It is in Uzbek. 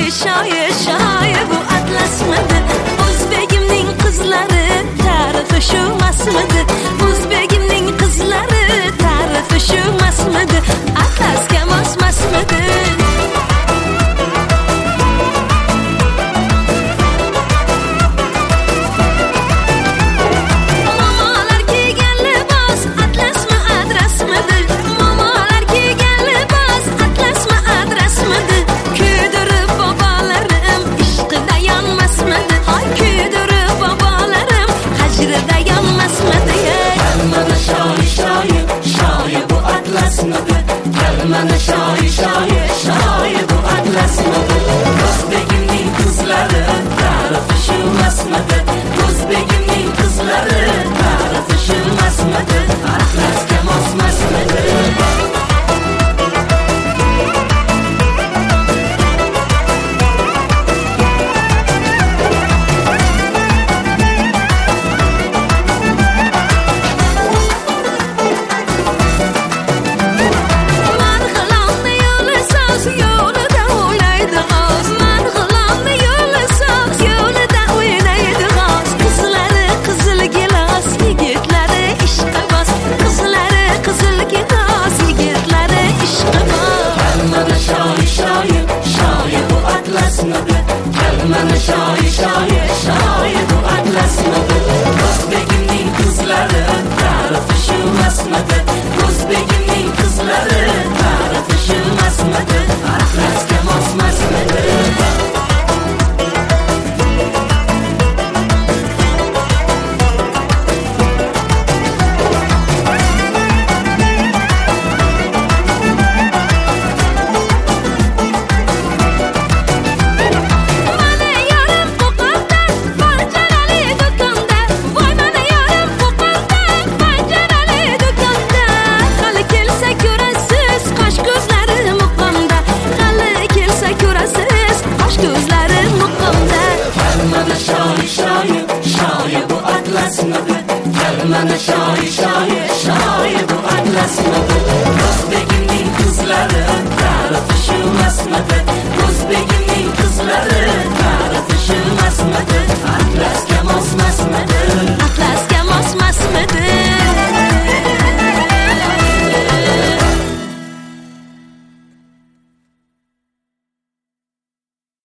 shoir shoir bu atlasmidi o'zbegimning qizlari tarifi shu masmidi o'zbegimning qizlari tarifi shu masmidi atlasga mos masmidi Mana shoir shoir shoir bu atlasmidi o'zbegimning qizlari tarifi shu masmidi o'zbegimning qizlari tarifi shu masmidi atlasga mos masmidi Mana shoir shoir shoir bu atlasmidi o'zbegimning qizlari tarifi shu masmidi o'zbegimning qizlari tarifi shu masmidi atlasga mos masmidi Mana shoir shoir shoir bu atlasmidi o'zbegimning qizlari tarifi shu masmidi o'zbegimning qizlari tarifi shu masmidi atlasga mos masmidi